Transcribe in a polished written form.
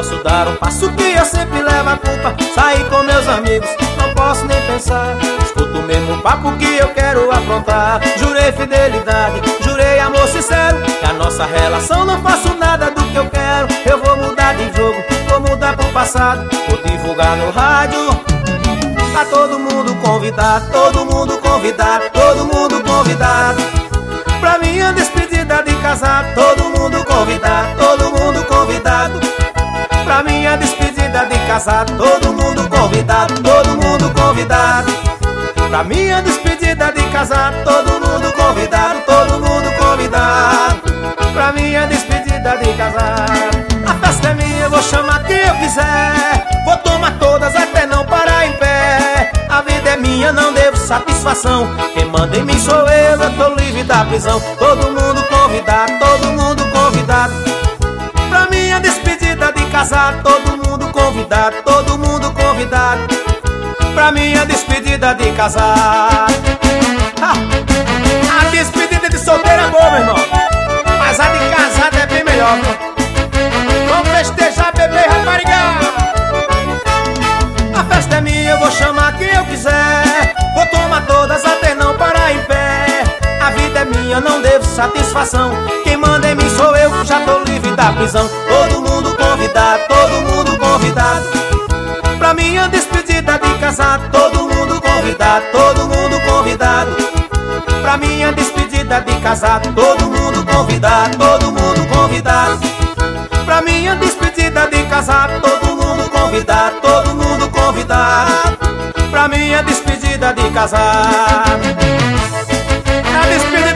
posso dar um passo que eu sempre levo a culpa. Sair com meus amigos, não posso nem pensar. Escuto o mesmo papo que eu quero aprontar. Jurei fidelidade, jurei amor sincero, que a nossa relação não faço nada do que eu quero. Eu vou mudar de jogo, vou mudar pro passado, vou divulgar no rádio. Tá todo mundo convidado, todo mundo convidado, todo mundo convidado pra minha despedida de casado. Todo mundo convidado, todo mundo convidado pra minha despedida de casado. Todo mundo convidado, todo mundo convidado pra minha despedida de casado. Todo mundo convidado, todo mundo convidado pra minha despedida de casado. A festa é minha, eu vou chamar quem eu quiser, vou tomar todas até não parar em pé. A vida é minha, não devo satisfação, quem manda em mim sou eu tô livre da prisão. Todo mundo convidado, todo mundo convidado pra minha despedida de casado. Todo mundo convidado, todo mundo convidado pra minha despedida de casado. A despedida de solteiro é boa, meu irmão, mas a de casado é bem melhor, viu? Vamos festejar, bebê e rapariga. A festa é minha, eu vou chamar quem eu quiser, vou tomar todas até não parar em pé. A vida é minha, não devo satisfação, quem manda em mim sou eu, já tô livre da prisão. Todo mundo convidado, todo mundo convidado pra minha despedida de casado. Todo mundo convidado, todo mundo convidado pra minha despedida de casado. Todo mundo convidado, todo mundo convidado pra minha despedida de casado. Todo mundo convidado, todo mundo convidado pra minha despedida de casado. A despedida